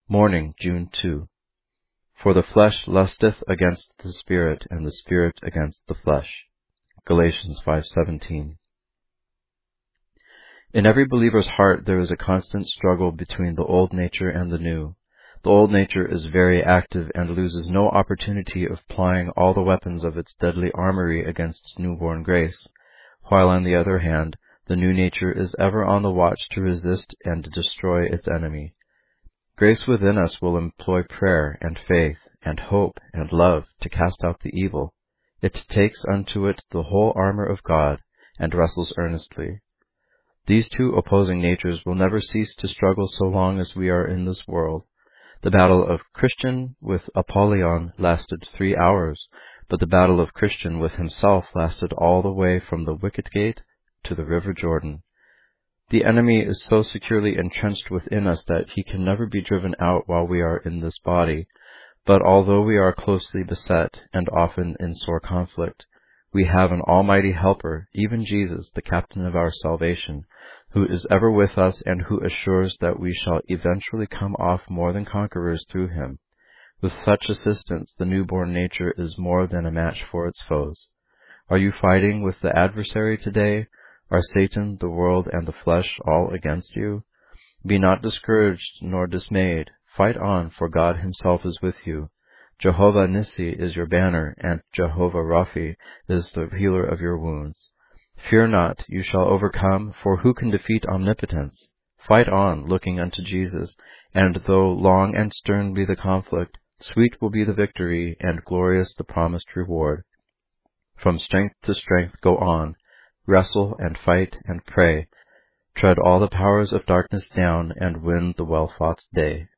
Morning, June 2. For the flesh lusteth against the Spirit, and the Spirit against the flesh. Galatians 5:17. In every believer's heart there is a constant struggle between the old nature and the new. The old nature is very active and loses no opportunity of plying all the weapons of its deadly armory against newborn grace, while on the other hand, the new nature is ever on the watch to resist and destroy its enemy. Grace within us will employ prayer and faith and hope and love to cast out the evil. It takes unto it the whole armor of God and wrestles earnestly. These two opposing natures will never cease to struggle so long as we are in this world. The battle of Christian with Apollyon lasted 3 hours, but the battle of Christian with himself lasted all the way from the wicket gate to the river Jordan. The enemy is so securely entrenched within us that he can never be driven out while we are in this body. But although we are closely beset and often in sore conflict, we have an almighty helper, even Jesus, the captain of our salvation, who is ever with us and who assures that we shall eventually come off more than conquerors through him. With such assistance, the newborn nature is more than a match for its foes. Are you fighting with the adversary today? Are Satan, the world, and the flesh all against you? Be not discouraged nor dismayed. Fight on, for God himself is with you. Jehovah Nissi is your banner, and Jehovah Raphi is the healer of your wounds. Fear not, you shall overcome, for who can defeat omnipotence? Fight on, looking unto Jesus, and though long and stern be the conflict, sweet will be the victory, and glorious the promised reward. From strength to strength go on. Wrestle and fight and pray. Tread all the powers of darkness down and win the well-fought day.